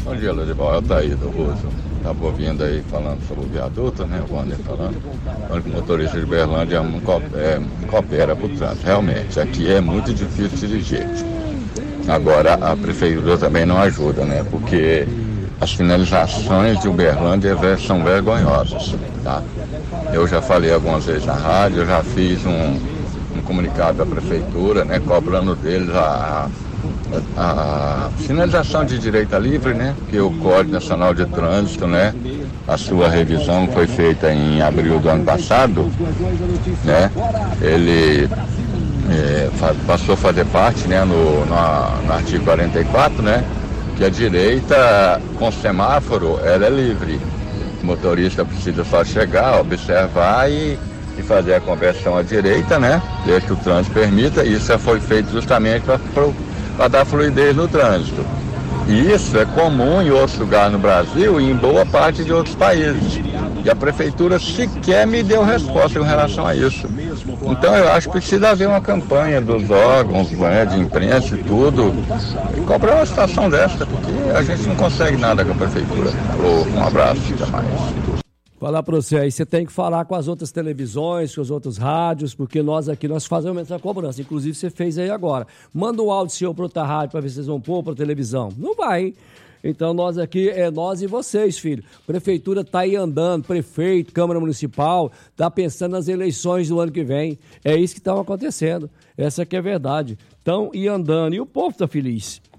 Bom dia, Lorival. É o Taído Russo. Estava ouvindo aí falando sobre o viaduto, né? O Wander falando. Falando que o motorista de Uberlândia não coopera para o trânsito. Realmente, aqui é muito difícil dirigir. Agora, a prefeitura também não ajuda, né? Porque as finalizações de Uberlândia são vergonhosas, tá? Eu já falei algumas vezes na rádio, eu já fiz um comunicado à prefeitura, né? Cobrando deles a sinalização de direita livre, né? Que o Código Nacional de Trânsito, né? A sua revisão foi feita em abril do ano passado, né? Ele passou a fazer parte, né? No artigo 44, né? Que a direita com semáforo ela é livre. O motorista precisa só chegar, observar e fazer a conversão à direita, né? Desde que o trânsito permita. Isso foi feito justamente para dar fluidez no trânsito. E isso é comum em outros lugares no Brasil e em boa parte de outros países. E a prefeitura sequer me deu resposta com relação a isso. Então eu acho que precisa haver uma campanha dos órgãos, né, de imprensa e tudo, cobrar uma situação dessa, porque a gente não consegue nada com a prefeitura. Um abraço, até mais. Falar para você aí, você tem que falar com as outras televisões, com os outros rádios, porque nós aqui, nós fazemos essa cobrança. Inclusive, você fez aí agora. Manda um áudio seu para outra rádio para ver se vocês vão pôr para televisão. Não vai, hein? Então, nós aqui, é nós e vocês, filho. Prefeitura tá aí andando, prefeito, Câmara Municipal, tá pensando nas eleições do ano que vem. É isso que está acontecendo. Essa que é a verdade. Então, ir andando. E o povo tá feliz.